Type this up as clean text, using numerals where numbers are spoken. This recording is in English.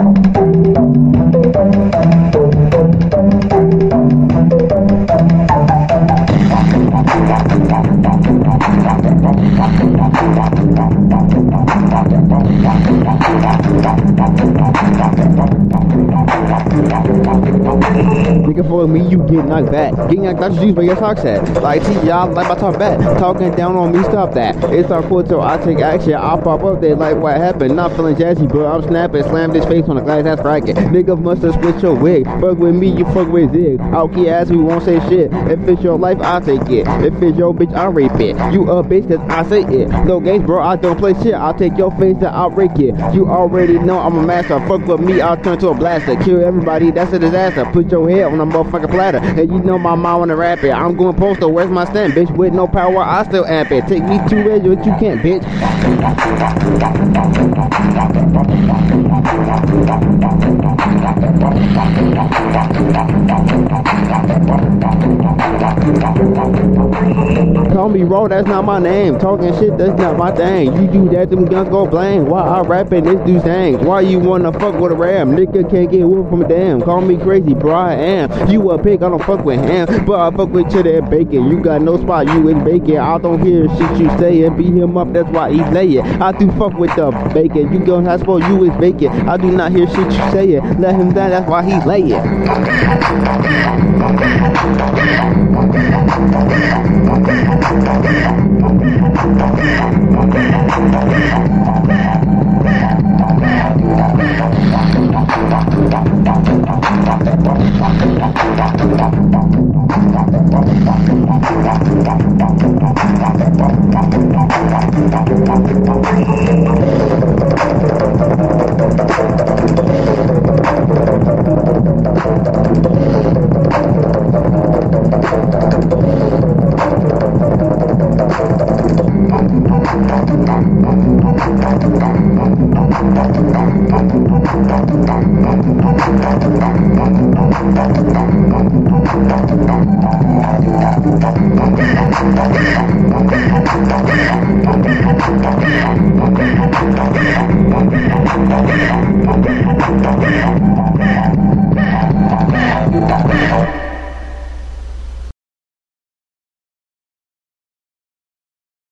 Nigga, for me, you get knocked back. Getting knocked out your juice, where your socks at? Like, see, y'all, like my talk back. Talking down on me, stop that. It's our cool till I take action. I'll pop up there like what happened. Not feeling jazzy, but I'm snapping. Slam this face on the glass, that's cracking. Nigga must have switched your wig. Fuck with me, you fuck with Zig. I'll keep ass, we won't say shit. If it's your life, I'll take it. If it's your bitch, I'll rape it. You a bitch, cause I say it. No games, bro, I don't play shit. I'll take your face and I'll break it. You already know I'm a master. Fuck with me, I'll turn to a blaster. Kill everybody, that's a disaster. Put your head on a motherfucking platter. And you know my mom wanna rap it. I'm going postal, where's my stand, bitch? With no power, I still amp it. Take me to where you can't, bitch. Call me raw, that's not my name. Talking shit, that's not my thing. You do that, them guns go blame. Why I rapping this dude's thing? Why you wanna fuck with a ram? Nigga can't get whooped from a damn. Call me crazy, bro, I am. You a pig, I don't fuck with him. But I fuck with cheddar and bacon. You got no spot, you is bacon. I don't hear shit you say and beat him up, that's why he's laying. I do fuck with the bacon. You don't have to, you is bacon. I do not hear shit you saying. Let him down, that's why he's laying.